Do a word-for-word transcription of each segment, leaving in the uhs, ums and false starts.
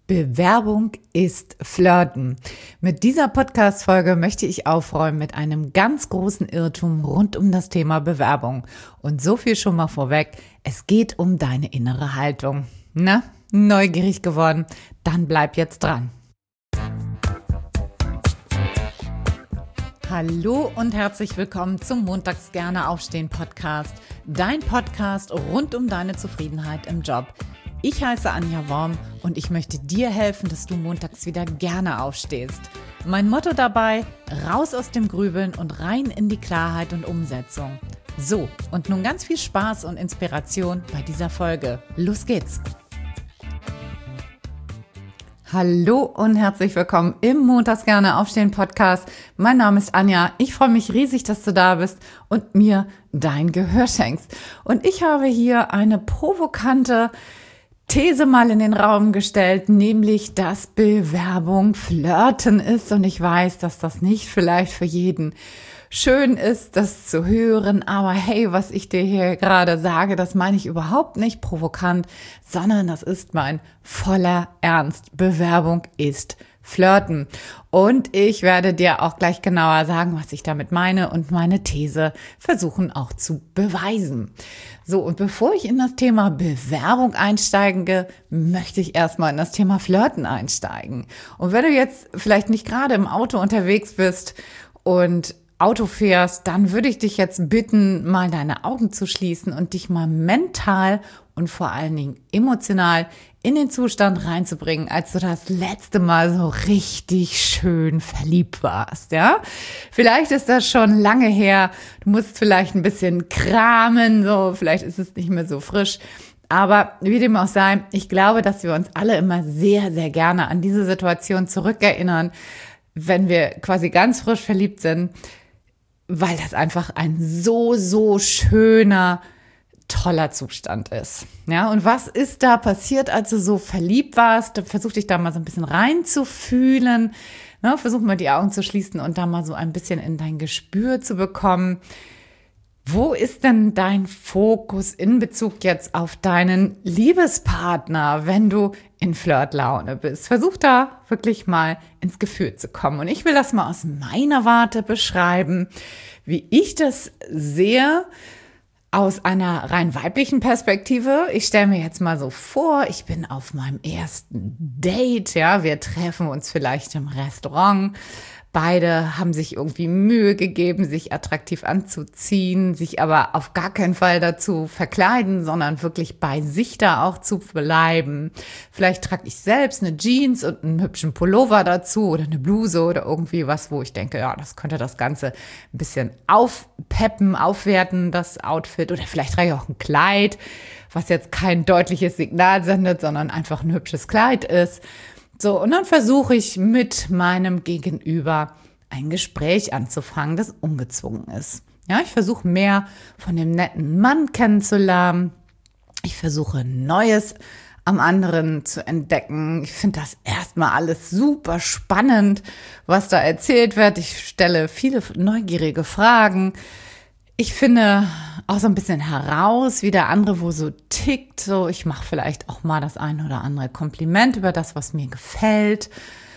Bewerbung ist Flirten. Mit dieser Podcast-Folge möchte ich aufräumen mit einem ganz großen Irrtum rund um das Thema Bewerbung. Und so viel schon mal vorweg, es geht um deine innere Haltung. Na, neugierig geworden? Dann bleib jetzt dran. Hallo und herzlich willkommen zum Montags gerne aufstehen Podcast. Dein Podcast rund um deine Zufriedenheit im Job. Ich heiße Anja Worm und ich möchte dir helfen, dass du montags wieder gerne aufstehst. Mein Motto dabei, raus aus dem Grübeln und rein in die Klarheit und Umsetzung. So, und nun ganz viel Spaß und Inspiration bei dieser Folge. Los geht's! Hallo und herzlich willkommen im Montags gerne aufstehen Podcast. Mein Name ist Anja. Ich freue mich riesig, dass du da bist und mir dein Gehör schenkst. Und ich habe hier eine provokante These mal in den Raum gestellt, nämlich, dass Bewerbung Flirten ist. Und ich weiß, dass das nicht vielleicht für jeden schön ist, das zu hören. Aber hey, was ich dir hier gerade sage, das meine ich überhaupt nicht provokant, sondern das ist mein voller Ernst. Bewerbung ist Flirten. Und ich werde dir auch gleich genauer sagen, was ich damit meine und meine These versuchen auch zu beweisen. So, und bevor ich in das Thema Bewerbung einsteige, möchte ich erstmal in das Thema Flirten einsteigen. Und wenn du jetzt vielleicht nicht gerade im Auto unterwegs bist und Auto fährst, dann würde ich dich jetzt bitten, mal deine Augen zu schließen und dich mal mental und vor allen Dingen emotional in den Zustand reinzubringen, als du das letzte Mal so richtig schön verliebt warst, ja? Vielleicht ist das schon lange her, du musst vielleicht ein bisschen kramen, so, vielleicht ist es nicht mehr so frisch. Aber wie dem auch sei, ich glaube, dass wir uns alle immer sehr, sehr gerne an diese Situation zurückerinnern, wenn wir quasi ganz frisch verliebt sind, weil das einfach ein so, so schöner, toller Zustand ist. Ja, und was ist da passiert, als du so verliebt warst? Versuch dich da mal so ein bisschen reinzufühlen. Ne? Versuch mal die Augen zu schließen und da mal so ein bisschen in dein Gespür zu bekommen. Wo ist denn dein Fokus in Bezug jetzt auf deinen Liebespartner, wenn du in Flirtlaune bist? Versuch da wirklich mal ins Gefühl zu kommen. Und ich will das mal aus meiner Warte beschreiben, wie ich das sehe aus einer rein weiblichen Perspektive. Ich stelle mir jetzt mal so vor, ich bin auf meinem ersten Date, ja, wir treffen uns vielleicht im Restaurant. Beide haben sich irgendwie Mühe gegeben, sich attraktiv anzuziehen, sich aber auf gar keinen Fall dazu verkleiden, sondern wirklich bei sich da auch zu bleiben. Vielleicht trage ich selbst eine Jeans und einen hübschen Pullover dazu oder eine Bluse oder irgendwie was, wo ich denke, ja, das könnte das Ganze ein bisschen aufpeppen, aufwerten, das Outfit. Oder vielleicht trage ich auch ein Kleid, was jetzt kein deutliches Signal sendet, sondern einfach ein hübsches Kleid ist. So, und dann versuche ich mit meinem Gegenüber ein Gespräch anzufangen, das ungezwungen ist. Ja, ich versuche mehr von dem netten Mann kennenzulernen. Ich versuche Neues am anderen zu entdecken. Ich finde das erstmal alles super spannend, was da erzählt wird. Ich stelle viele neugierige Fragen. Ich finde auch so ein bisschen heraus, wie der andere wo so tickt. So, ich mache vielleicht auch mal das ein oder andere Kompliment über das, was mir gefällt.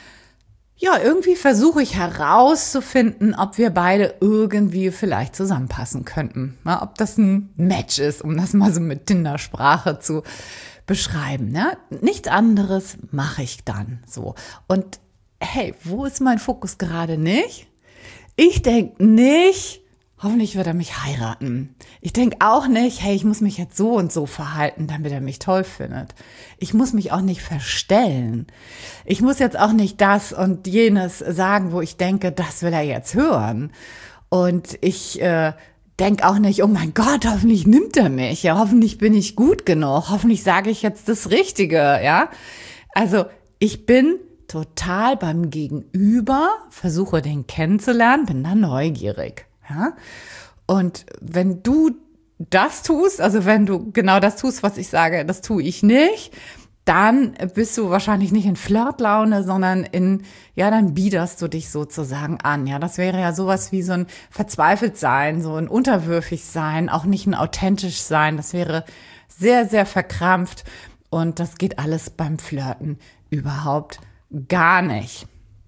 Ja, irgendwie versuche ich herauszufinden, ob wir beide irgendwie vielleicht zusammenpassen könnten. Ja, ob das ein Match ist, um das mal so mit Tinder-Sprache zu beschreiben. Ja, nichts anderes mache ich dann so. Und hey, wo ist mein Fokus gerade nicht? Ich denke nicht, hoffentlich wird er mich heiraten. Ich denke auch nicht, hey, ich muss mich jetzt so und so verhalten, damit er mich toll findet. Ich muss mich auch nicht verstellen. Ich muss jetzt auch nicht das und jenes sagen, wo ich denke, das will er jetzt hören. Und ich äh, denke auch nicht, oh mein Gott, hoffentlich nimmt er mich. Ja, hoffentlich bin ich gut genug. Hoffentlich sage ich jetzt das Richtige. Ja, also ich bin total beim Gegenüber, versuche den kennenzulernen, bin dann neugierig. Ja? Und wenn du das tust, also wenn du genau das tust, was ich sage, das tue ich nicht, dann bist du wahrscheinlich nicht in Flirtlaune, sondern in, ja, dann biederst du dich sozusagen an. Ja, das wäre ja sowas wie so ein Verzweifeltsein, so ein Unterwürfigsein, auch nicht ein authentisch sein. Das wäre sehr, sehr verkrampft. Und das geht alles beim Flirten überhaupt gar nicht.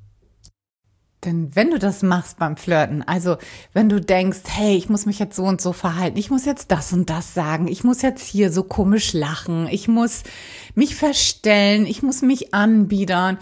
Denn wenn du das machst beim Flirten, also wenn du denkst, hey, ich muss mich jetzt so und so verhalten, ich muss jetzt das und das sagen, ich muss jetzt hier so komisch lachen, ich muss mich verstellen, ich muss mich anbiedern.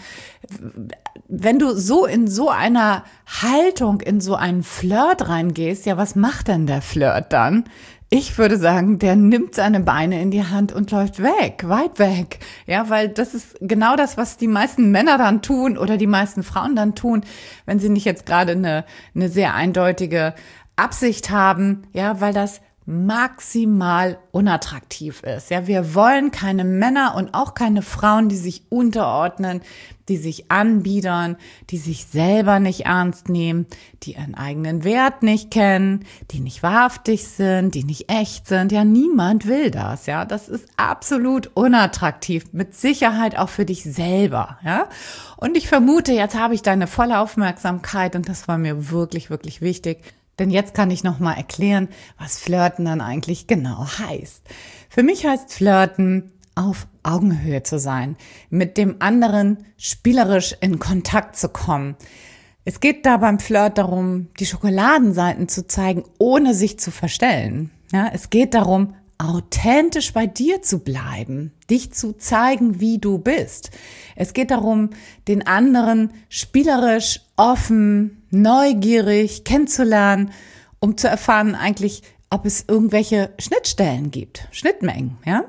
Wenn du so in so einer Haltung, in so einen Flirt reingehst, ja, was macht denn der Flirt dann? Ich würde sagen, der nimmt seine Beine in die Hand und läuft weg, weit weg. Ja, weil das ist genau das, was die meisten Männer dann tun oder die meisten Frauen dann tun, wenn sie nicht jetzt gerade eine, eine sehr eindeutige Absicht haben. Ja, weil das maximal unattraktiv ist. Ja, wir wollen keine Männer und auch keine Frauen, die sich unterordnen, die sich anbiedern, die sich selber nicht ernst nehmen, die ihren eigenen Wert nicht kennen, die nicht wahrhaftig sind, die nicht echt sind. Ja, niemand will das. Ja, das ist absolut unattraktiv, mit Sicherheit auch für dich selber. Ja, und ich vermute, jetzt habe ich deine volle Aufmerksamkeit und das war mir wirklich, wirklich wichtig. Denn jetzt kann ich nochmal erklären, was Flirten dann eigentlich genau heißt. Für mich heißt Flirten, auf Augenhöhe zu sein, mit dem anderen spielerisch in Kontakt zu kommen. Es geht da beim Flirt darum, die Schokoladenseiten zu zeigen, ohne sich zu verstellen. Ja, es geht darum, authentisch bei dir zu bleiben, dich zu zeigen, wie du bist. Es geht darum, den anderen spielerisch, offen, neugierig kennenzulernen, um zu erfahren eigentlich, ob es irgendwelche Schnittstellen gibt, Schnittmengen, ja.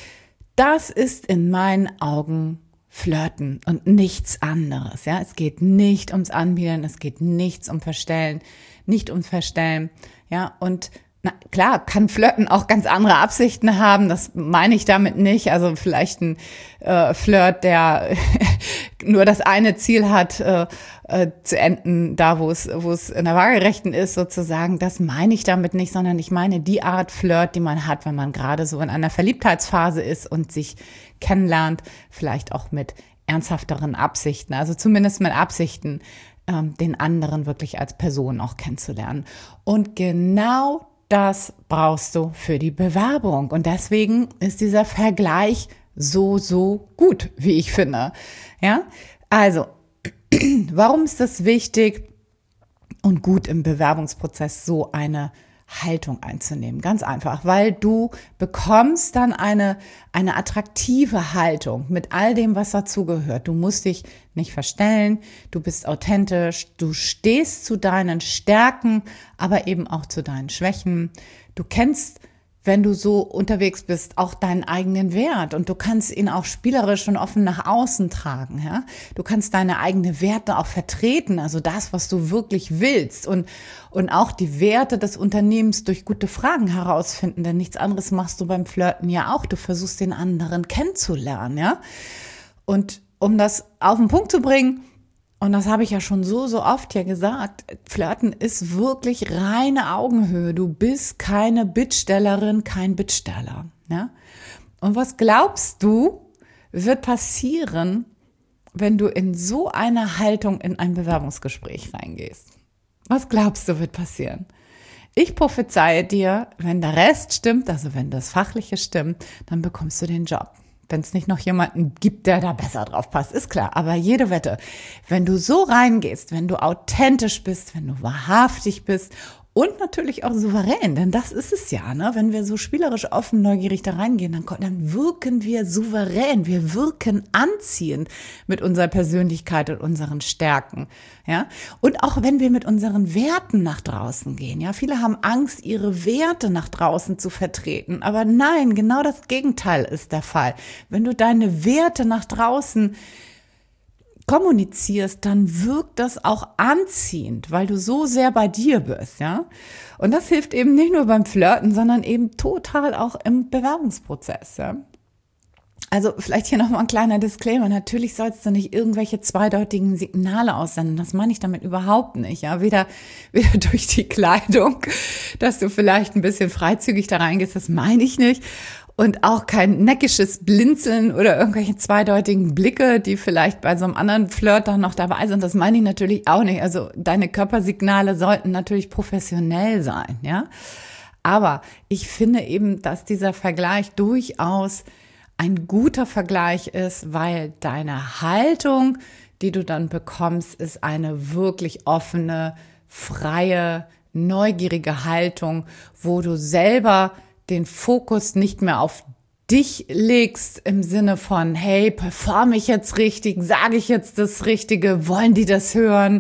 Das ist in meinen Augen Flirten und nichts anderes, ja. Es geht nicht ums Anbiedern, es geht nichts um Verstellen, nicht ums Verstellen, ja. Und na klar, kann Flirten auch ganz andere Absichten haben, das meine ich damit nicht. Also vielleicht ein äh, Flirt, der nur das eine Ziel hat, äh, äh, zu enden, da wo es wo es in der Waagerechten ist sozusagen, das meine ich damit nicht, sondern ich meine die Art Flirt, die man hat, wenn man gerade so in einer Verliebtheitsphase ist und sich kennenlernt, vielleicht auch mit ernsthafteren Absichten, also zumindest mit Absichten, ähm, den anderen wirklich als Person auch kennenzulernen. Und genau das brauchst du für die Bewerbung. Und deswegen ist dieser Vergleich so, so gut, wie ich finde. Ja, also, warum ist das wichtig und gut im Bewerbungsprozess, so eine Haltung einzunehmen? Ganz einfach, weil du bekommst dann eine, eine attraktive Haltung mit all dem, was dazugehört. Du musst dich nicht verstellen, du bist authentisch, du stehst zu deinen Stärken, aber eben auch zu deinen Schwächen. Du kennst, wenn du so unterwegs bist, auch deinen eigenen Wert und du kannst ihn auch spielerisch und offen nach außen tragen. Ja? Du kannst deine eigenen Werte auch vertreten, also das, was du wirklich willst und, und auch die Werte des Unternehmens durch gute Fragen herausfinden, denn nichts anderes machst du beim Flirten ja auch. Du versuchst den anderen kennenzulernen, ja. Und um das auf den Punkt zu bringen, und das habe ich ja schon so, so oft ja gesagt, Flirten ist wirklich reine Augenhöhe. Du bist keine Bittstellerin, kein Bittsteller. Ja? Und was glaubst du, wird passieren, wenn du in so eine Haltung in ein Bewerbungsgespräch reingehst? Was glaubst du, wird passieren? Ich prophezeie dir, wenn der Rest stimmt, also wenn das Fachliche stimmt, dann bekommst du den Job. Wenn es nicht noch jemanden gibt, der da besser drauf passt, ist klar. Aber jede Wette, wenn du so reingehst, wenn du authentisch bist, wenn du wahrhaftig bist und natürlich auch souverän, denn das ist es ja, ne? Wenn wir so spielerisch offen, neugierig da reingehen, dann, dann wirken wir souverän, wir wirken anziehend mit unserer Persönlichkeit und unseren Stärken, ja? Und auch wenn wir mit unseren Werten nach draußen gehen, ja? Viele haben Angst, ihre Werte nach draußen zu vertreten, aber nein, genau das Gegenteil ist der Fall. Wenn du deine Werte nach draußen kommunizierst, dann wirkt das auch anziehend, weil du so sehr bei dir bist, ja. Und das hilft eben nicht nur beim Flirten, sondern eben total auch im Bewerbungsprozess, ja. Also vielleicht hier nochmal ein kleiner Disclaimer. Natürlich sollst du nicht irgendwelche zweideutigen Signale aussenden. Das meine ich damit überhaupt nicht, ja. Weder, weder durch die Kleidung, dass du vielleicht ein bisschen freizügig da reingehst, das meine ich nicht. Und auch kein neckisches Blinzeln oder irgendwelche zweideutigen Blicke, die vielleicht bei so einem anderen Flirt dann noch dabei sind. Das meine ich natürlich auch nicht. Also deine Körpersignale sollten natürlich professionell sein, ja. Aber ich finde eben, dass dieser Vergleich durchaus ein guter Vergleich ist, weil deine Haltung, die du dann bekommst, ist eine wirklich offene, freie, neugierige Haltung, wo du selber den Fokus nicht mehr auf dich legst im Sinne von, hey, performe ich jetzt richtig, sage ich jetzt das Richtige, wollen die das hören?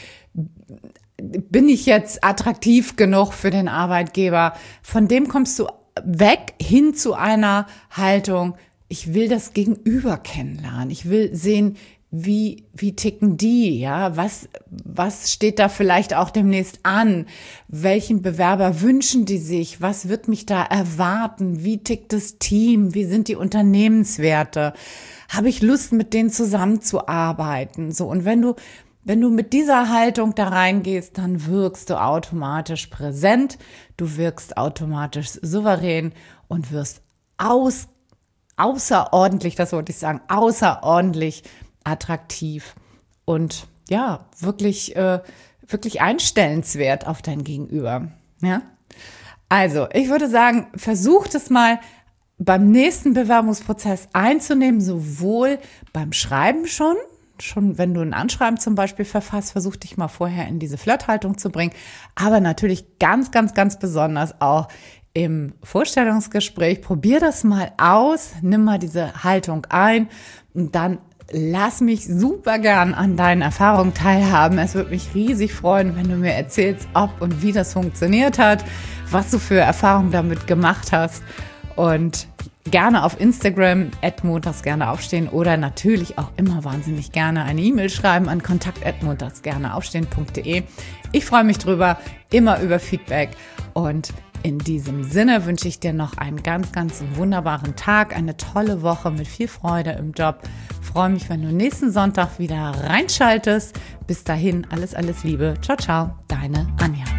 Bin ich jetzt attraktiv genug für den Arbeitgeber? Von dem kommst du weg hin zu einer Haltung, ich will das Gegenüber kennenlernen. Ich will sehen, wie, wie ticken die, ja? Was, was steht da vielleicht auch demnächst an? Welchen Bewerber wünschen die sich? Was wird mich da erwarten? Wie tickt das Team? Wie sind die Unternehmenswerte? Habe ich Lust, mit denen zusammenzuarbeiten? So. Und wenn du Wenn du mit dieser Haltung da reingehst, dann wirkst du automatisch präsent, du wirkst automatisch souverän und wirst aus, außerordentlich, das wollte ich sagen, außerordentlich attraktiv und ja, wirklich, äh, wirklich einstellenswert auf dein Gegenüber. Ja? Also, ich würde sagen, versuch das mal beim nächsten Bewerbungsprozess einzunehmen, sowohl beim Schreiben schon, Schon wenn du ein Anschreiben zum Beispiel verfasst, versuch dich mal vorher in diese Flirthaltung zu bringen. Aber natürlich ganz, ganz, ganz besonders auch im Vorstellungsgespräch. Probier das mal aus, nimm mal diese Haltung ein und dann lass mich super gern an deinen Erfahrungen teilhaben. Es würde mich riesig freuen, wenn du mir erzählst, ob und wie das funktioniert hat, was du für Erfahrungen damit gemacht hast. Und gerne auf Instagram, at montags gerne aufstehen oder natürlich auch immer wahnsinnig gerne eine E-Mail schreiben an kontakt at montags gerne aufstehen punkt de. Ich freue mich drüber, immer über Feedback und in diesem Sinne wünsche ich dir noch einen ganz, ganz wunderbaren Tag, eine tolle Woche mit viel Freude im Job. Ich freue mich, wenn du nächsten Sonntag wieder reinschaltest. Bis dahin, alles, alles Liebe. Ciao, ciao, deine Anja.